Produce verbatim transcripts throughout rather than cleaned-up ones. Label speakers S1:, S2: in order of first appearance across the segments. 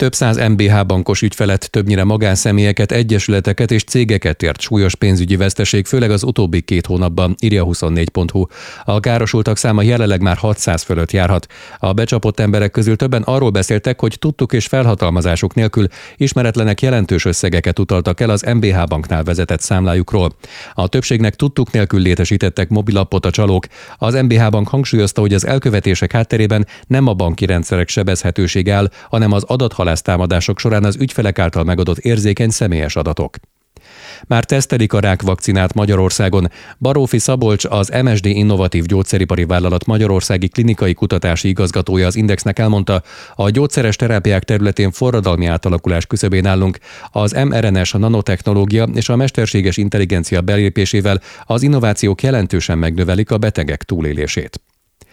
S1: Több száz em bé há bankos ügyfelet, többnyire magánszemélyeket, egyesületeket és cégeket ért súlyos pénzügyi veszteség, főleg az utóbbi két hónapban, írja a huszonnégy pont hu. A károsultak száma jelenleg már hatszáz fölött járhat. A becsapott emberek közül többen arról beszéltek, hogy tudtuk és felhatalmazásuk nélkül ismeretlenek jelentős összegeket utaltak el az em bé há banknál vezetett számlájukról. A többségnek tudtuk nélkül létesítettek mobilappot a csalók. Az em bé há bank hangsúlyozta, hogy az elkövetések hátterében nem a banki rendszerek sebezhetősége áll, hanem az adathalásztámadások során az ügyfelek által megadott érzékeny személyes adatok. Már tesztelik a rákvakcinát Magyarországon. Barófi Szabolcs, az em es dé Innovatív Gyógyszeripari Vállalat magyarországi klinikai kutatási igazgatója az Indexnek elmondta, a gyógyszeres terápiák területén forradalmi átalakulás küszöbén állunk. Az em er en es, a nanotechnológia és a mesterséges intelligencia belépésével az innovációk jelentősen megnövelik a betegek túlélését.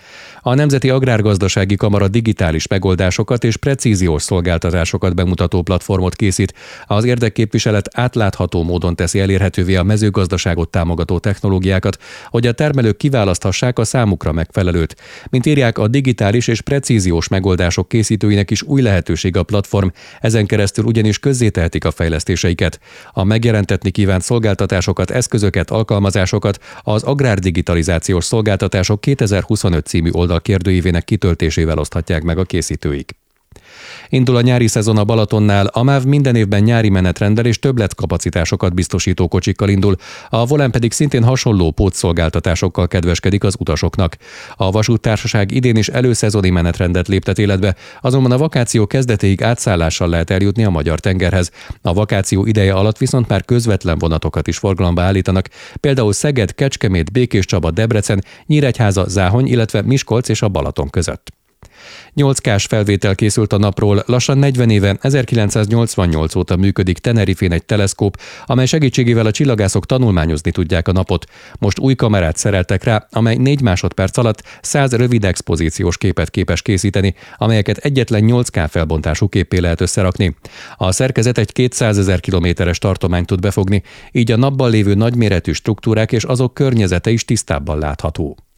S1: A Nemzeti Agrárgazdasági Kamara digitális megoldásokat és precíziós szolgáltatásokat bemutató platformot készít. Az érdekképviselet átlátható módon teszi elérhetővé a mezőgazdaságot támogató technológiákat, hogy a termelők kiválaszthassák a számukra megfelelőt. Mint írják, a digitális és precíziós megoldások készítőinek is új lehetőség a platform, ezen keresztül ugyanis közzétehetik a fejlesztéseiket. A megjelentetni kívánt szolgáltatásokat, eszközöket, alkalmazásokat az Agrárdigitalizációs Szolgáltatások kétezer-huszonöt című oldal kérdőívének kitöltésével oszthatják meg a készítőik. Indul a nyári szezon a Balatonnál, a MÁV minden évben nyári menetrenddel és többletkapacitásokat biztosító kocsikkal indul, a Volán pedig szintén hasonló pótszolgáltatásokkal kedveskedik az utasoknak. A vasúttársaság idén is előszezoni menetrendet léptet életbe, azonban a vakáció kezdetéig átszállással lehet eljutni a magyar tengerhez. A vakáció ideje alatt viszont már közvetlen vonatokat is forgalomba állítanak, például Szeged, Kecskemét, Békéscsaba, Debrecen, Nyíregyháza, Záhony, illetve Miskolc és a Balaton között. nyolc kás felvétel készült a napról, lassan negyven éve, ezerkilencszáznyolcvannyolc óta működik Tenerifén egy teleszkóp, amely segítségével a csillagászok tanulmányozni tudják a napot. Most új kamerát szereltek rá, amely négy másodperc alatt száz rövid expozíciós képet képes készíteni, amelyeket egyetlen nyolc ká felbontású képpé lehet összerakni. A szerkezet egy kétszázezer kilométeres tartományt tud befogni, így a napban lévő nagyméretű struktúrák és azok környezete is tisztábban látható.